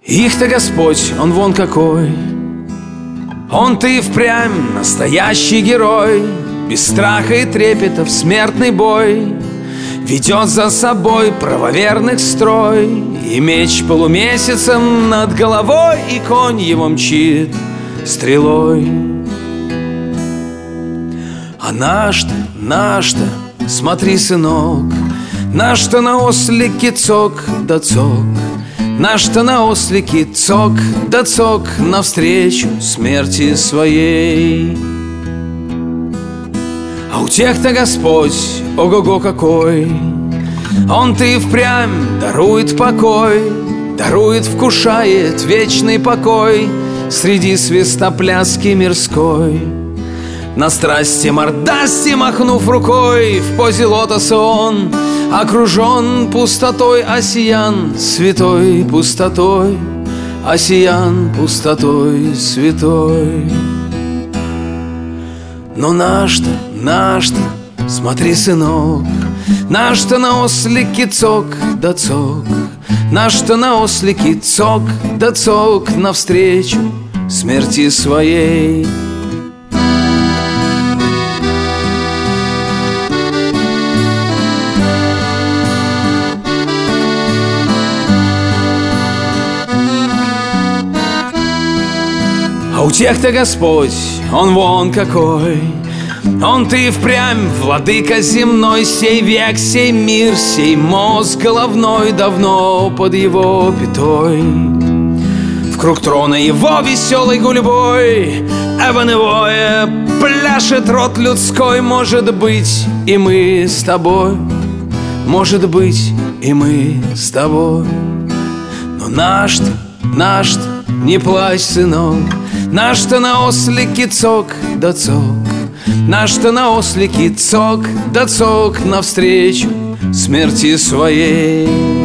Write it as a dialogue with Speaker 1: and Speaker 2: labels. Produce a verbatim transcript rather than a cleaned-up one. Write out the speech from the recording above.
Speaker 1: Их-то Господь, Он вон какой. Он-то и впрямь настоящий герой, без страха и трепета в смертный бой ведет за собой правоверных строй. И меч полумесяцем над головой, и конь его мчит стрелой. А наш-то, наш-то, смотри, сынок, наш-то на ослике цок да цок, наш-то на ослике цок да цок навстречу смерти своей. А у тех-то Господь, ого-го какой, Он-то и впрямь дарует покой, дарует, вкушает вечный покой среди свистопляски мирской. На страсти мордасти махнув рукой, в позе лотоса он окружен пустотой, осиян святой пустотой, осиян пустотой святой. Но наш-то, наш-то, смотри, сынок, наш-то на ослике цок да цок, наш-то на ослике цок да цок навстречу смерти своей. А у тех-то Господь, Он вон какой, Он-то и впрямь владыка земной, сей век, сей мир, сей мозг головной давно под его пятой. В круг трона его веселой гульбой эваневое пляшет род людской. Может быть, и мы с тобой, может быть, и мы с тобой. Но наш-то, наш-то, не плачь, сынок, наш-то на ослике цок да цок, наш-то на ослике цок да цок навстречу смерти своей.